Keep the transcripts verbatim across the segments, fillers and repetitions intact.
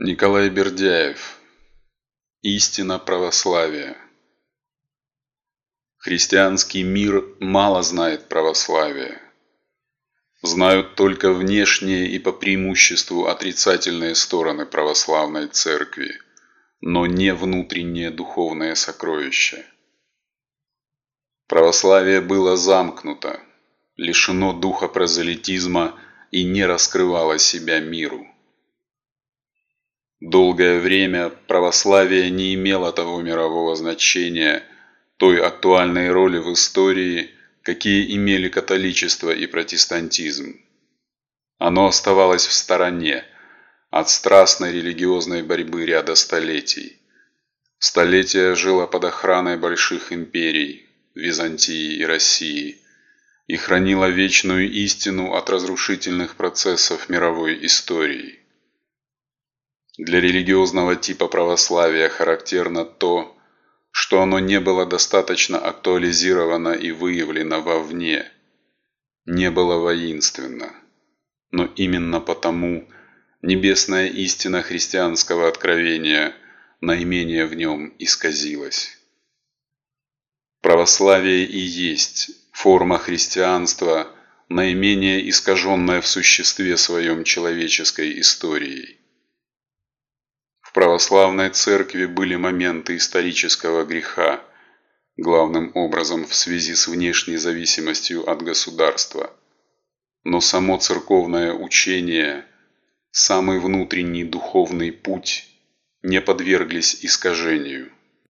Николай Бердяев. Истина православия. Христианский мир мало знает православия. Знают только внешние и по преимуществу отрицательные стороны православной церкви, но не внутренние духовные сокровища. Православие было замкнуто, лишено духа прозелитизма и не раскрывало себя миру. Долгое время православие не имело того мирового значения, той актуальной роли в истории, какие имели католичество и протестантизм. Оно оставалось в стороне от страстной религиозной борьбы ряда столетий. Столетия жило под охраной больших империй – Византии и России – и хранило вечную истину от разрушительных процессов мировой истории. Для религиозного типа православия характерно то, что оно не было достаточно актуализировано и выявлено вовне, не было воинственно. Но именно потому небесная истина христианского откровения наименее в нем исказилась. Православие и есть форма христианства, наименее искаженная в существе своем человеческой историей. В православной церкви были моменты исторического греха, главным образом в связи с внешней зависимостью от государства. Но само церковное учение, самый внутренний духовный путь не подверглись искажению.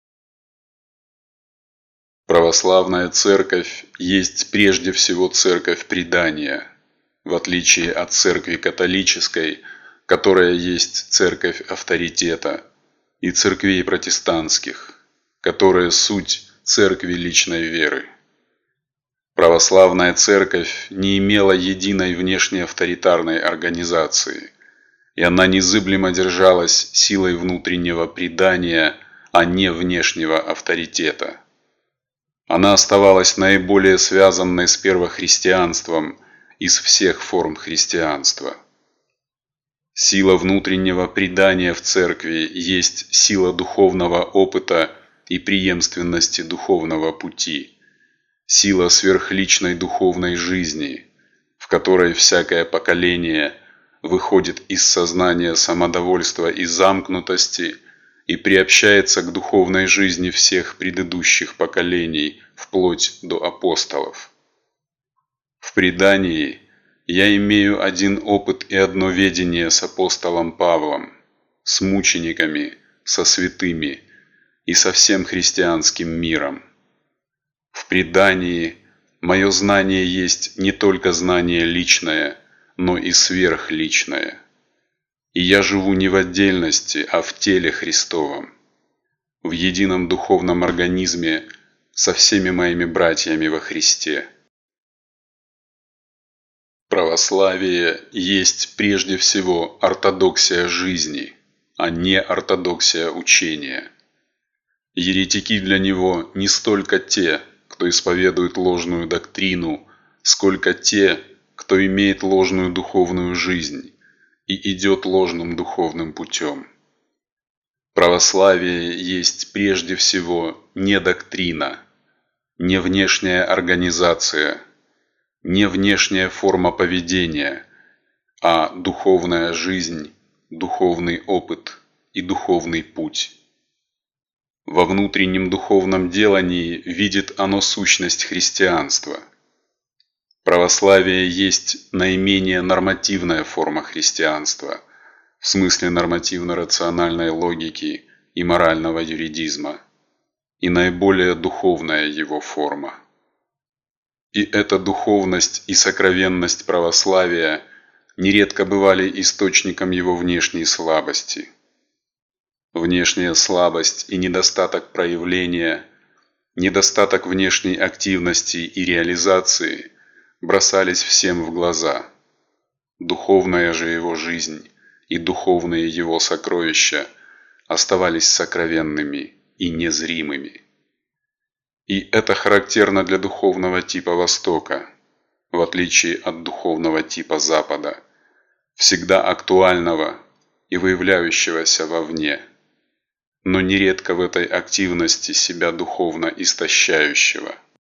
Православная церковь есть прежде всего церковь предания, в отличие от церкви католической, которая есть церковь авторитета, и церквей протестантских, которая суть церкви личной веры. Православная церковь не имела единой внешней авторитарной организации, и она незыблемо держалась силой внутреннего предания, а не внешнего авторитета. Она оставалась наиболее связанной с первохристианством из всех форм христианства. Сила внутреннего предания в церкви есть сила духовного опыта и преемственности духовного пути, сила сверхличной духовной жизни, в которой всякое поколение выходит из сознания самодовольства и замкнутости и приобщается к духовной жизни всех предыдущих поколений вплоть до апостолов. В предании я имею один опыт и одно ведение с апостолом Павлом, с мучениками, со святыми и со всем христианским миром. В предании мое знание есть не только знание личное, но и сверхличное. И я живу не в отдельности, а в теле Христовом, в едином духовном организме со всеми моими братьями во Христе. Православие есть прежде всего ортодоксия жизни, а не ортодоксия учения. Еретики для него не столько те, кто исповедует ложную доктрину, сколько те, кто имеет ложную духовную жизнь и идет ложным духовным путем. Православие есть прежде всего не доктрина, не внешняя организация, не внешняя форма поведения, а духовная жизнь, духовный опыт и духовный путь. Во внутреннем духовном делании видит оно сущность христианства. Православие есть наименее нормативная форма христианства, в смысле нормативно-рациональной логики и морального юридизма, и наиболее духовная его форма. И эта духовность и сокровенность православия нередко бывали источником его внешней слабости. Внешняя слабость и недостаток проявления, недостаток внешней активности и реализации бросались всем в глаза. Духовная же его жизнь и духовные его сокровища оставались сокровенными и незримыми. И это характерно для духовного типа Востока, в отличие от духовного типа Запада, всегда актуального, и выявляющегося вовне, но нередко в этой активности себя духовно истощающего.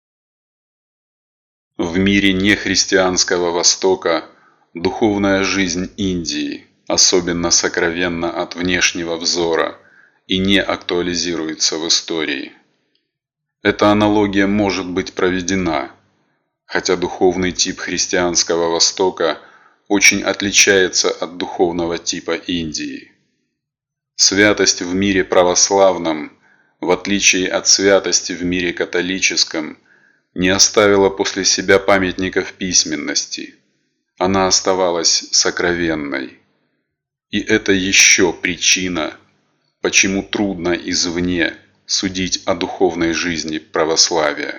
В мире нехристианского Востока духовная жизнь Индии особенно сокровенна от внешнего взора и не актуализируется в истории. Эта аналогия может быть проведена, хотя духовный тип христианского Востока очень отличается от духовного типа Индии. Святость в мире православном, в отличие от святости в мире католическом, не оставила после себя памятников письменности. Она оставалась сокровенной. И это еще причина, почему трудно извне судить о духовной жизни православия.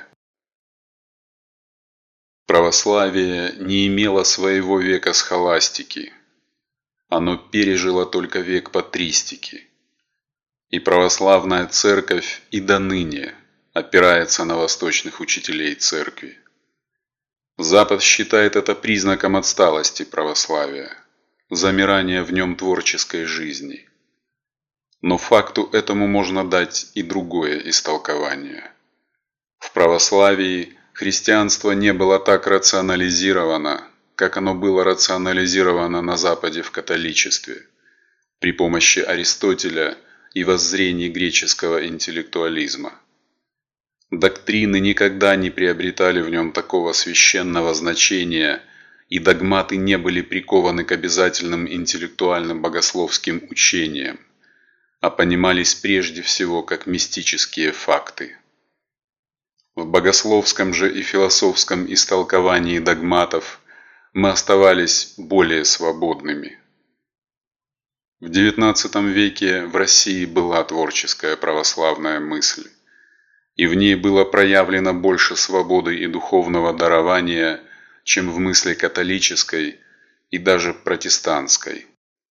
Православие не имело своего века схоластики. Оно пережило только век патристики. И православная церковь и доныне опирается на восточных учителей церкви. Запад считает это признаком отсталости православия, замирания в нем творческой жизни. Но факту этому можно дать и другое истолкование. В православии христианство не было так рационализировано, как оно было рационализировано на Западе в католичестве, при помощи Аристотеля и воззрений греческого интеллектуализма. Доктрины никогда не приобретали в нем такого священного значения, и догматы не были прикованы к обязательным интеллектуальным богословским учениям, а понимались прежде всего как мистические факты. В богословском же и философском истолковании догматов мы оставались более свободными. В девятнадцатом веке в России была творческая православная мысль, и в ней было проявлено больше свободы и духовного дарования, чем в мысли католической и даже протестантской.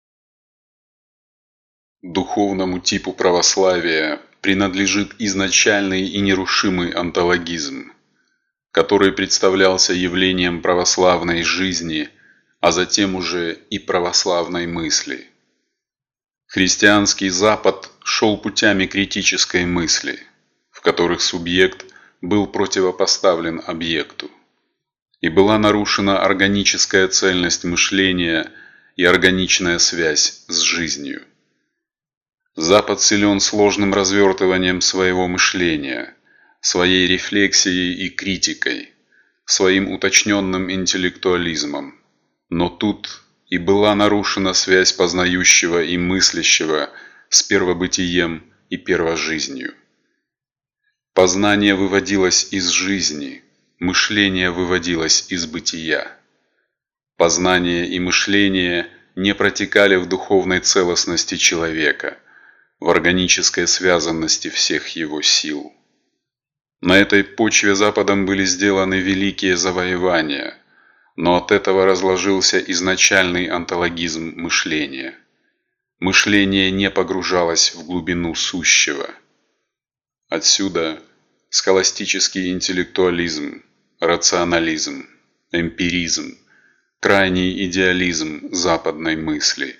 Духовному типу православия принадлежит изначальный и нерушимый онтологизм, который представлялся явлением православной жизни, а затем уже и православной мысли. Христианский Запад шел путями критической мысли, в которых субъект был противопоставлен объекту, и была нарушена органическая цельность мышления и органичная связь с жизнью. Запад силен сложным развертыванием своего мышления, своей рефлексией и критикой, своим уточненным интеллектуализмом, но тут и была нарушена связь познающего и мыслящего с первобытием и первожизнью. Познание выводилось из жизни, мышление выводилось из бытия. Познание и мышление не протекали в духовной целостности человека, в органической связанности всех его сил. На этой почве Западом были сделаны великие завоевания, но от этого разложился изначальный онтологизм мышления. Мышление не погружалось в глубину сущего. Отсюда схоластический интеллектуализм, рационализм, эмпиризм, крайний идеализм западной мысли.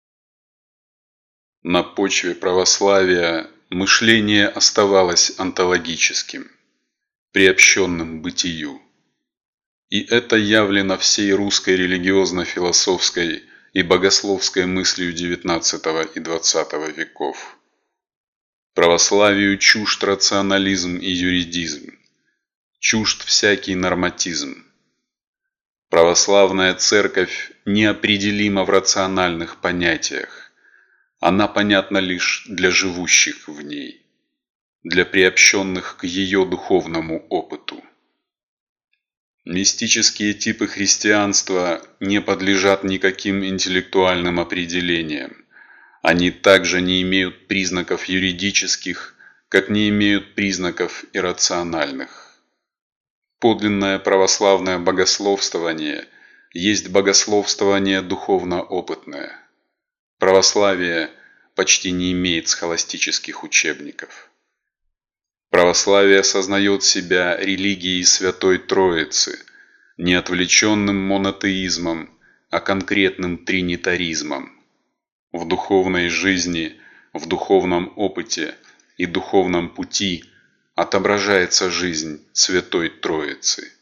На почве православия мышление оставалось онтологическим, приобщенным бытию. И это явлено всей русской религиозно-философской и богословской мыслью девятнадцатого и двадцатого веков. Православию чужд рационализм и юридизм, чужд всякий норматизм. Православная церковь неопределима в рациональных понятиях, она понятна лишь для живущих в ней, для приобщенных к ее духовному опыту. Мистические типы христианства не подлежат никаким интеллектуальным определениям. Они также не имеют признаков юридических, как не имеют признаков иррациональных. Подлинное православное богословствование есть богословствование духовно-опытное. Православие почти не имеет схоластических учебников. Православие сознает себя религией Святой Троицы, не отвлеченным монотеизмом, а конкретным тринитаризмом. В духовной жизни, в духовном опыте и духовном пути отображается жизнь Святой Троицы.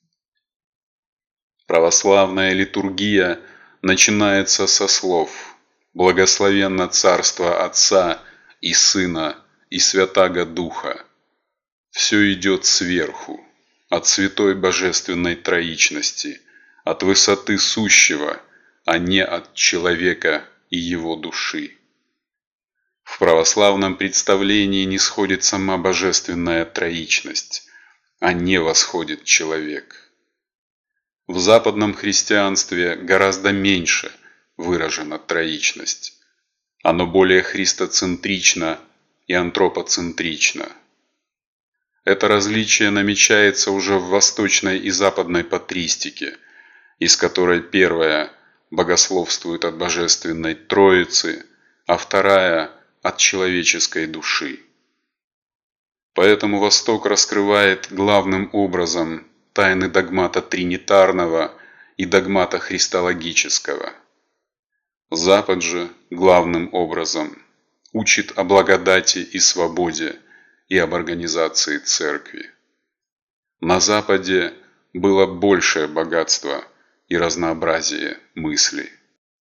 Православная литургия начинается со слов «Благословенно Царство Отца и Сына и Святаго Духа». Все идет сверху, от Святой Божественной Троичности, от высоты сущего, а не от человека и его души. В православном представлении нисходит сама Божественная Троичность, а не восходит человек. В западном христианстве гораздо меньше выражена троичность. Оно более христоцентрично и антропоцентрично. Это различие намечается уже в восточной и западной патристике, из которой первая богословствует от Божественной Троицы, а вторая – от человеческой души. Поэтому Восток раскрывает главным образом тайны догмата тринитарного и догмата христологического. Запад же, главным образом, учит о благодати и свободе и об организации церкви. На Западе было большее богатство и разнообразие мыслей.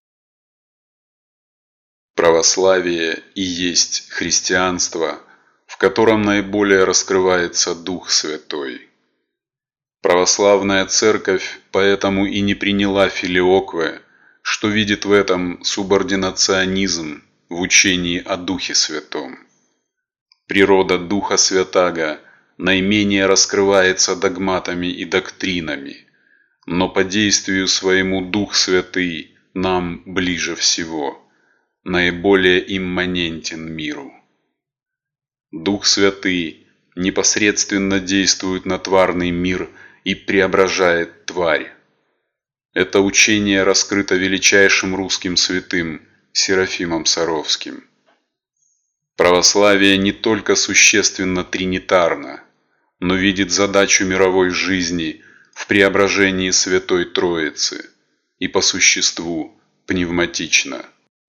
Православие и есть христианство, в котором наиболее раскрывается Дух Святой. Православная Церковь поэтому и не приняла филиокве, что видит в этом субординационизм в учении о Духе Святом. Природа Духа Святаго наименее раскрывается догматами и доктринами, но по действию своему Дух Святый нам ближе всего, наиболее имманентен миру. Дух Святый непосредственно действует на тварный мир и преображает тварь. Это учение раскрыто величайшим русским святым Серафимом Саровским. Православие не только существенно тринитарно, но видит задачу мировой жизни в преображении Святой Троицы и по существу пневматично.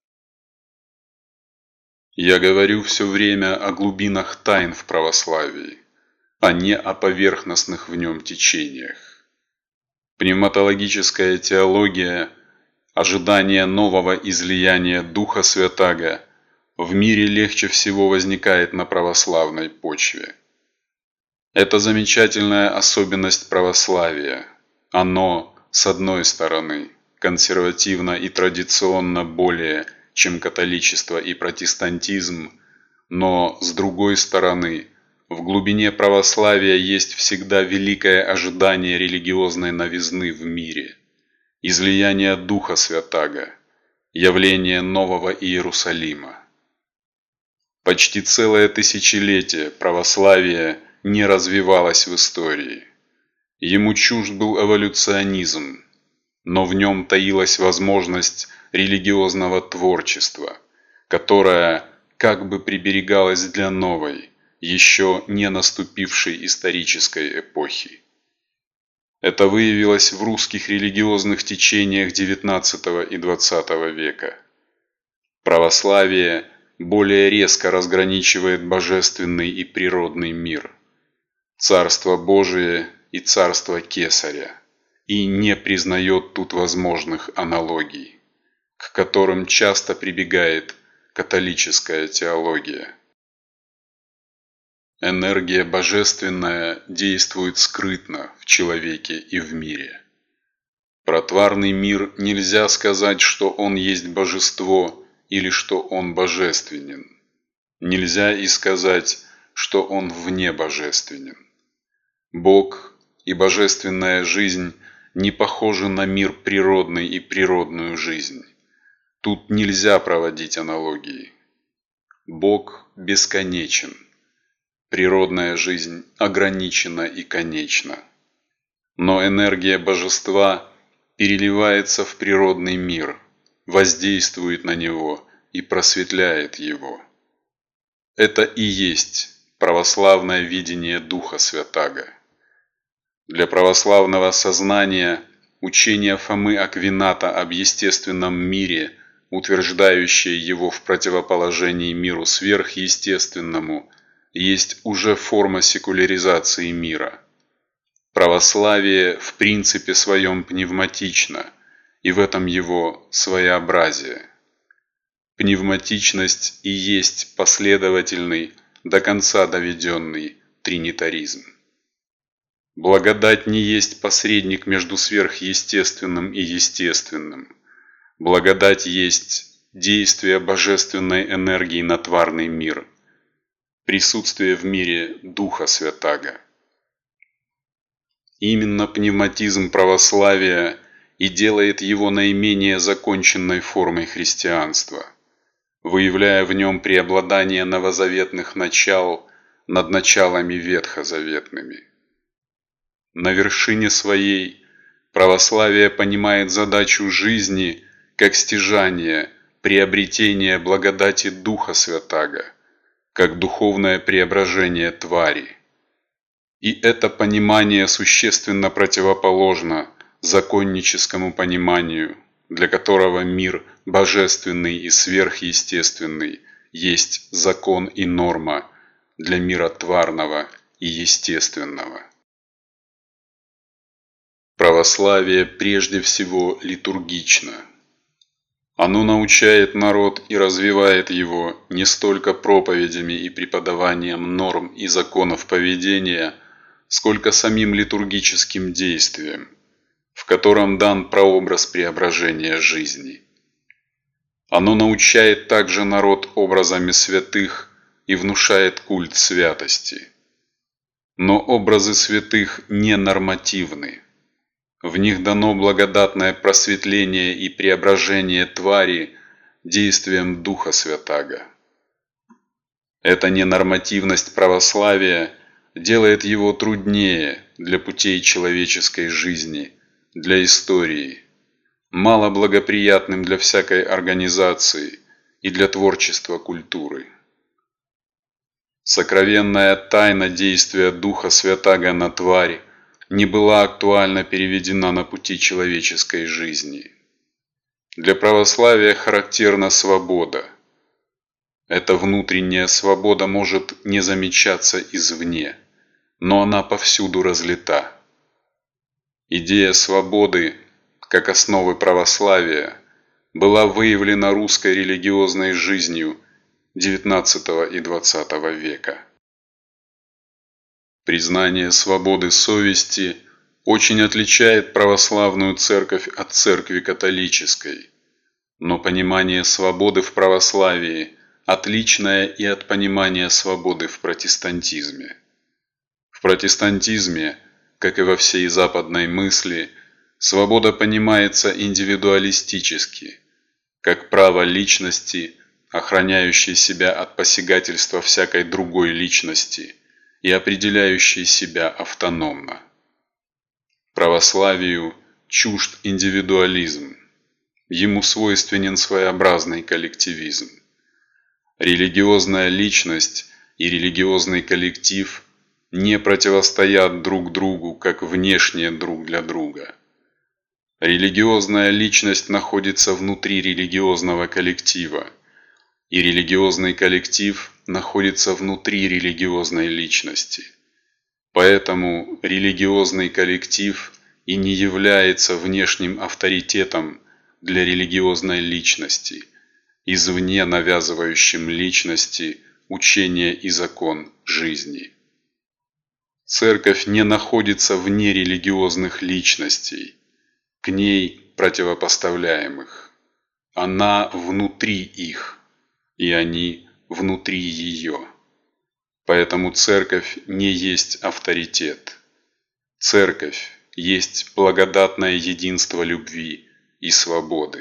Я говорю все время о глубинах тайн в православии, а не о поверхностных в нем течениях. Пневматологическая теология, ожидание нового излияния Духа Святаго в мире легче всего возникает на православной почве. Это замечательная особенность православия. Оно, с одной стороны, консервативно и традиционно более, чем католичество и протестантизм, но, с другой стороны, в глубине православия есть всегда великое ожидание религиозной новизны в мире, излияние Духа Святаго, явление нового Иерусалима. Почти целое тысячелетие православие не развивалось в истории. Ему чужд был эволюционизм, но в нем таилась возможность религиозного творчества, которая как бы приберегалась для новой, еще не наступившей исторической эпохи. Это выявилось в русских религиозных течениях девятнадцатого и двадцатого века. Православие более резко разграничивает божественный и природный мир, Царство Божие и Царство Кесаря, и не признает тут возможных аналогий, к которым часто прибегает католическая теология. Энергия божественная действует скрытно в человеке и в мире. Про тварный мир нельзя сказать, что он есть божество или что он божественен. Нельзя и сказать, что он вне божественен. Бог и божественная жизнь не похожи на мир природный и природную жизнь. Тут нельзя проводить аналогии. Бог бесконечен. Природная жизнь ограничена и конечна. Но энергия божества переливается в природный мир, воздействует на него и просветляет его. Это и есть православное видение Духа Святаго. Для православного сознания учение Фомы Аквината об естественном мире утверждающее его в противоположении миру сверхъестественному, есть уже форма секуляризации мира. Православие в принципе своем пневматично, и в этом его своеобразие. Пневматичность и есть последовательный, до конца доведенный тринитаризм. Благодать не есть посредник между сверхъестественным и естественным. Благодать есть действие божественной энергии на тварный мир, присутствие в мире Духа Святаго. Именно пневматизм православия и делает его наименее законченной формой христианства, выявляя в нем преобладание новозаветных начал над началами ветхозаветными. На вершине своей православие понимает задачу жизни как стяжание, приобретение благодати Духа Святаго, как духовное преображение твари. И это понимание существенно противоположно законническому пониманию, для которого мир божественный и сверхъестественный есть закон и норма для мира тварного и естественного. Православие прежде всего литургично. Оно научает народ и развивает его не столько проповедями и преподаванием норм и законов поведения, сколько самим литургическим действием, в котором дан прообраз преображения жизни. Оно научает также народ образами святых и внушает культ святости. Но образы святых не нормативны. В них дано благодатное просветление и преображение твари действием Духа Святаго. Эта ненормативность православия делает его труднее для путей человеческой жизни, для истории, мало благоприятным для всякой организации и для творчества культуры. Сокровенная тайна действия Духа Святаго на тварь не была актуально переведена на пути человеческой жизни. Для православия характерна свобода. Эта внутренняя свобода может не замечаться извне, но она повсюду разлита. Идея свободы, как основы православия, была выявлена русской религиозной жизнью девятнадцатого и двадцатого века. Признание свободы совести очень отличает православную церковь от церкви католической, но понимание свободы в православии отличное и от понимания свободы в протестантизме. В протестантизме, как и во всей западной мысли, свобода понимается индивидуалистически, как право личности, охраняющей себя от посягательства всякой другой личности и определяющей себя автономно. Православию чужд индивидуализм, ему свойственен своеобразный коллективизм. Религиозная личность и религиозный коллектив не противостоят друг другу как внешне друг для друга. Религиозная личность находится внутри религиозного коллектива, и религиозный коллектив находится внутри религиозной личности. Поэтому религиозный коллектив и не является внешним авторитетом для религиозной личности, извне навязывающим личности учение и закон жизни. Церковь не находится вне религиозных личностей, к ней противопоставляемых. Она внутри их, и они внутри ее. Поэтому церковь не есть авторитет. Церковь есть благодатное единство любви и свободы.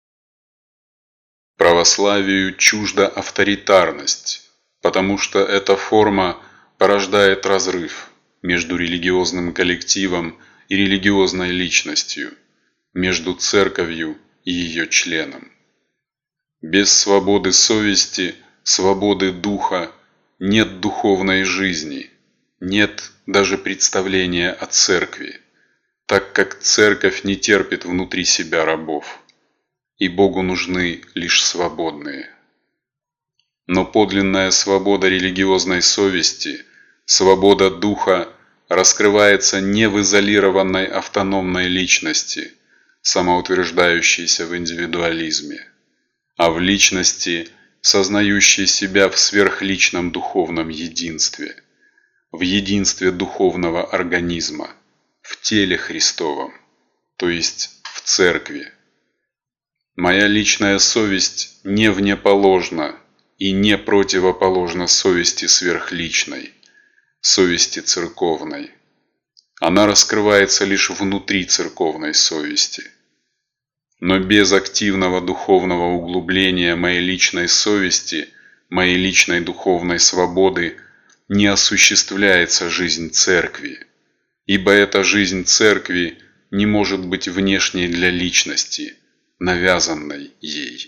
Православию чужда авторитарность, потому что эта форма порождает разрыв между религиозным коллективом и религиозной личностью, между церковью и ее членом. Без свободы совести, свободы духа нет духовной жизни, нет даже представления о церкви, так как церковь не терпит внутри себя рабов. и Богу нужны лишь свободные. Но подлинная свобода религиозной совести, свобода духа раскрывается не в изолированной автономной личности, самоутверждающейся в индивидуализме, а в личности, сознающей себя в сверхличном духовном единстве, в единстве духовного организма, в теле Христовом, то есть в Церкви. Моя личная совесть не внеположна и не противоположна совести сверхличной, совести церковной. Она раскрывается лишь внутри церковной совести. Но без активного духовного углубления моей личной совести, моей личной духовной свободы не осуществляется жизнь Церкви, ибо эта жизнь Церкви не может быть внешней для личности, навязанной ей.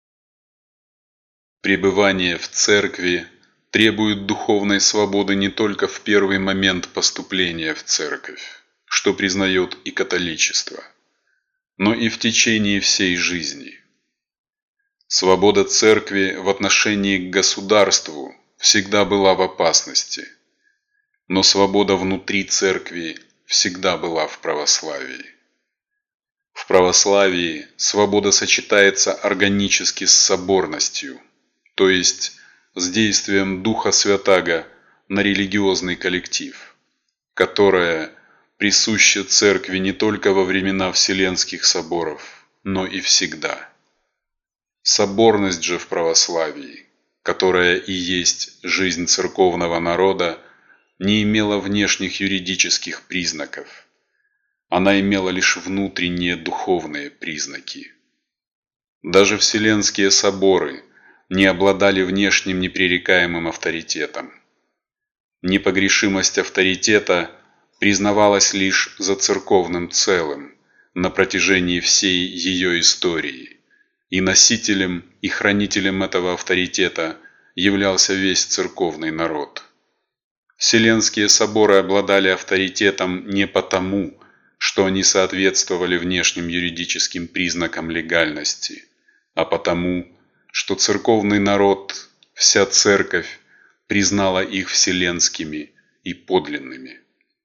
Пребывание в Церкви требует духовной свободы не только в первый момент поступления в Церковь, что признает и католичество, но и в течение всей жизни. Свобода Церкви в отношении к государству всегда была в опасности, но свобода внутри Церкви всегда была в православии. В православии свобода сочетается органически с соборностью, то есть с действием Духа Святаго на религиозный коллектив, которое присуще Церкви не только во времена Вселенских соборов, но и всегда. Соборность же в православии, которая и есть жизнь церковного народа, не имела внешних юридических признаков. Она имела лишь внутренние духовные признаки. Даже Вселенские соборы не обладали внешним непререкаемым авторитетом. Непогрешимость авторитета признавалась лишь за церковным целым на протяжении всей ее истории, и носителем и хранителем этого авторитета являлся весь церковный народ. Вселенские соборы обладали авторитетом не потому, что они соответствовали внешним юридическим признакам легальности, а потому, что церковный народ, вся Церковь, признала их вселенскими и подлинными.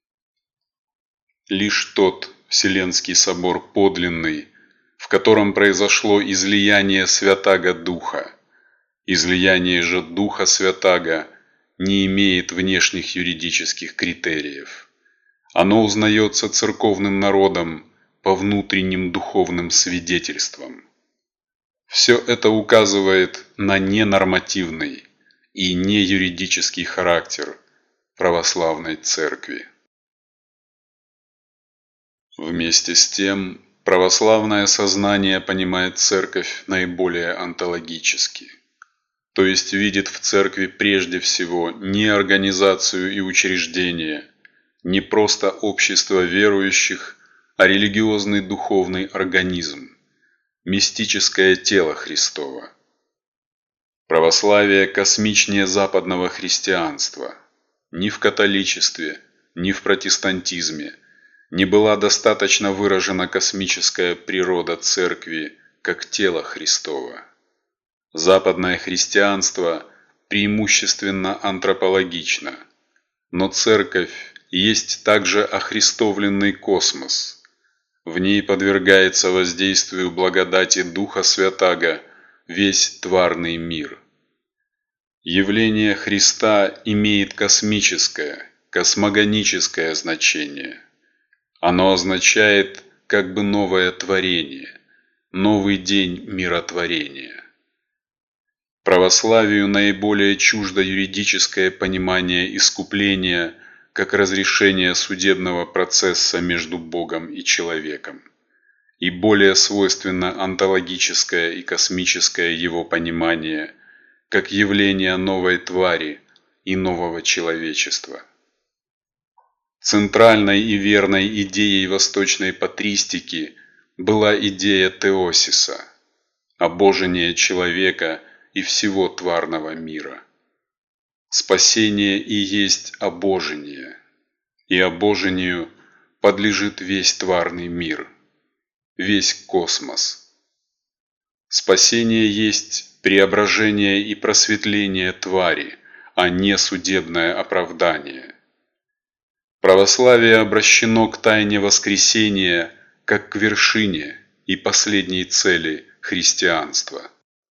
Лишь тот Вселенский собор подлинный, в котором произошло излияние Святаго Духа, излияние же Духа Святаго не имеет внешних юридических критериев. Оно узнается церковным народом по внутренним духовным свидетельствам. Все это указывает на ненормативный и неюридический характер православной Церкви. Вместе с тем, православное сознание понимает Церковь наиболее онтологически, то есть видит в Церкви прежде всего не организацию и учреждение, не просто общество верующих, а религиозный духовный организм, мистическое тело Христово. Православие космичнее западного христианства. Ни в католичестве, ни в протестантизме не была достаточно выражена космическая природа Церкви как тела Христова. Западное христианство преимущественно антропологично, но Церковь есть также охристовленный космос. В ней подвергается воздействию благодати Духа Святаго весь тварный мир. Явление Христа имеет космическое, космогоническое значение. Оно означает как бы новое творение, новый день миротворения. Православию наиболее чуждо юридическое понимание искупления как разрешение судебного процесса между Богом и человеком, и более свойственно онтологическое и космическое его понимание как явление новой твари и нового человечества. Центральной и верной идеей восточной патристики была идея теосиса, обожения человека и всего тварного мира. Спасение и есть обожение, и обожению подлежит весь тварный мир, весь космос. Спасение есть преображение и просветление твари, а не судебное оправдание. Православие обращено к тайне воскресения как к вершине и последней цели христианства.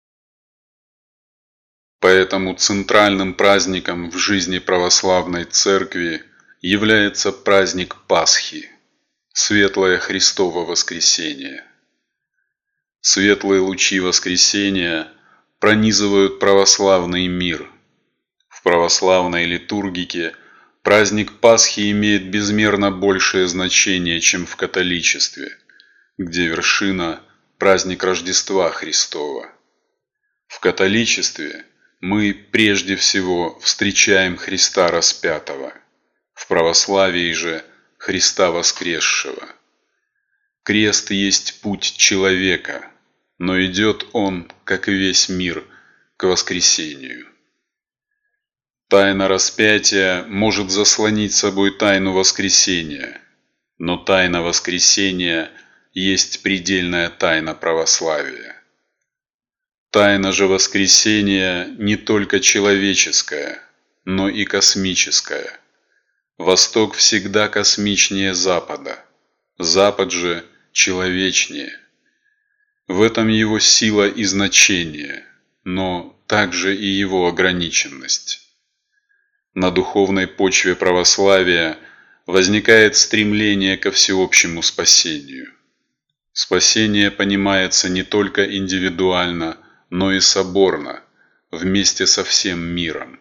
Поэтому центральным праздником в жизни православной церкви является праздник Пасхи, Светлое Христово воскресение. Светлые лучи воскресения пронизывают православный мир. В православной литургике праздник Пасхи имеет безмерно большее значение, чем в католичестве, где вершина – праздник Рождества Христова. В католичестве мы прежде всего встречаем Христа распятого, в православии же – Христа воскресшего. Крест есть путь человека, но идет он, как и весь мир, к воскресению. Тайна распятия может заслонить собой тайну воскресения, но тайна воскресения есть предельная тайна православия. Тайна же воскресения не только человеческая, но и космическая. Восток всегда космичнее Запада, Запад же человечнее. В этом его сила и значение, но также и его ограниченность. На духовной почве православия возникает стремление ко всеобщему спасению. Спасение понимается не только индивидуально, но и соборно, вместе со всем миром.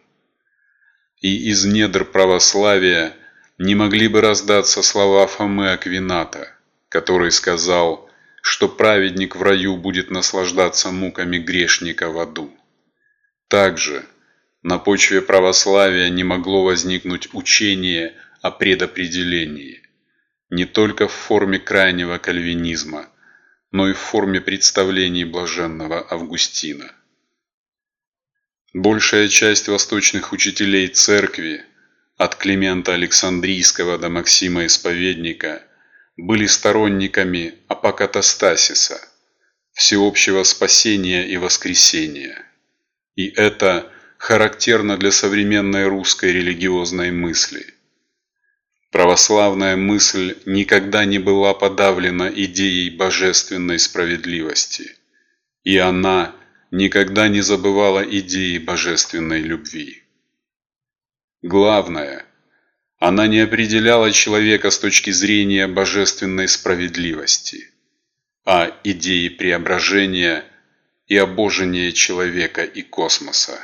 И из недр православия не могли бы раздаться слова Фомы Аквината, который сказал, что праведник в раю будет наслаждаться муками грешника в аду. Также на почве православия не могло возникнуть учение о предопределении, не только в форме крайнего кальвинизма, но и в форме представлений блаженного Августина. Большая часть восточных учителей церкви, от Климента Александрийского до Максима Исповедника, были сторонниками апокатастасиса, всеобщего спасения и воскресения. И это характерно для современной русской религиозной мысли. Православная мысль никогда не была подавлена идеей божественной справедливости, и она никогда не забывала идеи божественной любви. Главное, она не определяла человека с точки зрения божественной справедливости, а идеи преображения и обожения человека и космоса.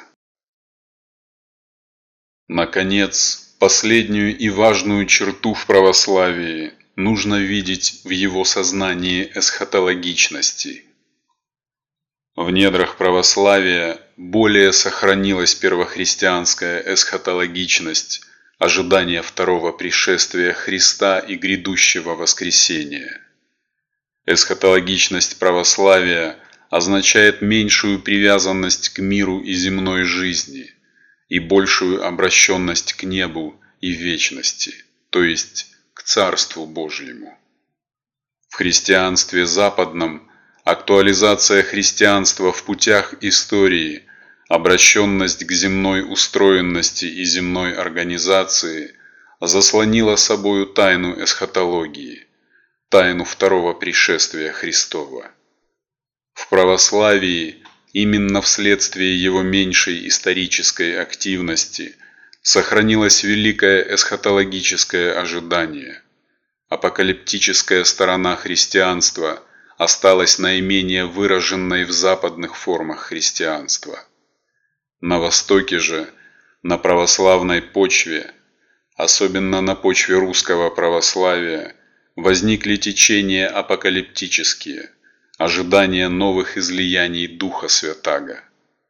Наконец, последнюю и важную черту в православии нужно видеть в его сознании эсхатологичности. В недрах православия более сохранилась первохристианская эсхатологичность, ожидание второго пришествия Христа и грядущего воскресения. Эсхатологичность православия означает меньшую привязанность к миру и земной жизни и большую обращенность к небу и вечности, то есть к Царству Божьему. В христианстве западном актуализация христианства в путях истории, обращенность к земной устроенности и земной организации заслонила собою тайну эсхатологии, тайну второго пришествия Христова. В православии именно вследствие его меньшей исторической активности сохранилось великое эсхатологическое ожидание. Апокалиптическая сторона христианства осталась наименее выраженной в западных формах христианства. На Востоке же, на православной почве, особенно на почве русского православия, возникли течения апокалиптические, ожидания новых излияний Духа Святаго.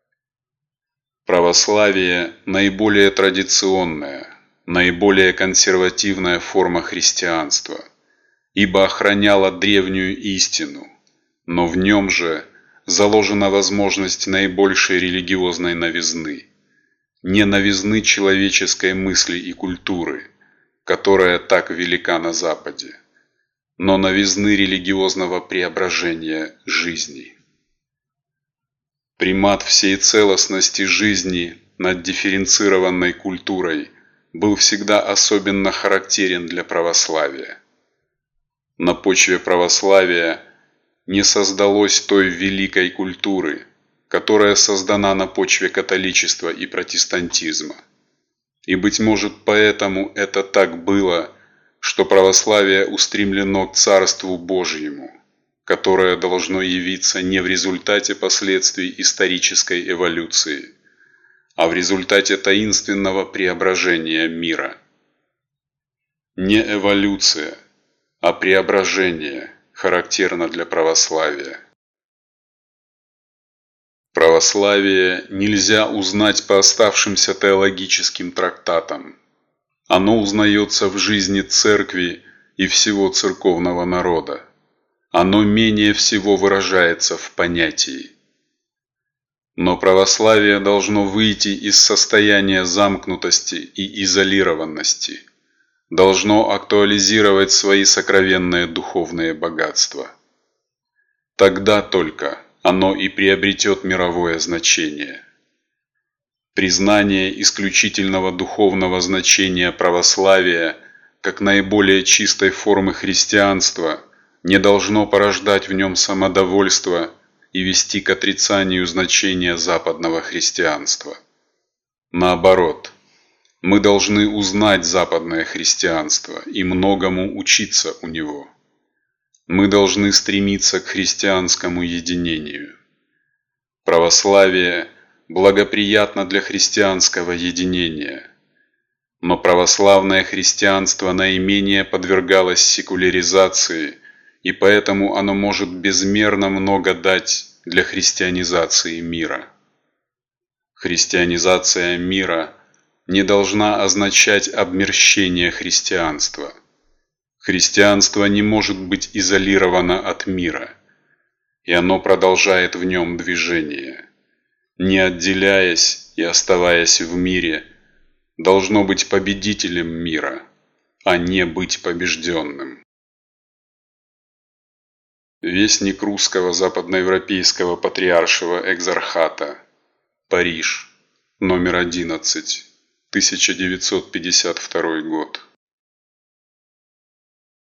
Православие – наиболее традиционная, наиболее консервативная форма христианства, ибо охраняло древнюю истину, но в нем же заложена возможность наибольшей религиозной новизны, не новизны человеческой мысли и культуры, которая так велика на Западе, но новизны религиозного преображения жизни. Примат всей целостности жизни над дифференцированной культурой был всегда особенно характерен для православия. На почве православия не создалось той великой культуры, которая создана на почве католичества и протестантизма. И, быть может, поэтому это так было, что православие устремлено к Царству Божьему, которое должно явиться не в результате последствий исторической эволюции, а в результате таинственного преображения мира. Не эволюция, а преображение характерно для православия. Православие нельзя узнать по оставшимся теологическим трактатам. Оно узнается в жизни церкви и всего церковного народа. Оно менее всего выражается в понятии. Но православие должно выйти из состояния замкнутости и изолированности, должно актуализировать свои сокровенные духовные богатства. Тогда только оно и приобретет мировое значение. Признание исключительного духовного значения православия как наиболее чистой формы христианства не должно порождать в нем самодовольство и вести к отрицанию значения западного христианства. Наоборот, мы должны узнать западное христианство и многому учиться у него. Мы должны стремиться к христианскому единению. Православие благоприятно для христианского единения, но православное христианство наименее подвергалось секуляризации, и поэтому оно может безмерно много дать для христианизации мира. Христианизация мира не должна означать обмерщение христианства. Христианство не может быть изолировано от мира, и оно продолжает в нем движение. Не отделяясь и оставаясь в мире, должно быть победителем мира, а не быть побежденным. Вестник Русского Западноевропейского Патриаршего Экзархата. Париж. Номер одиннадцать. тысяча девятьсот пятьдесят второй год.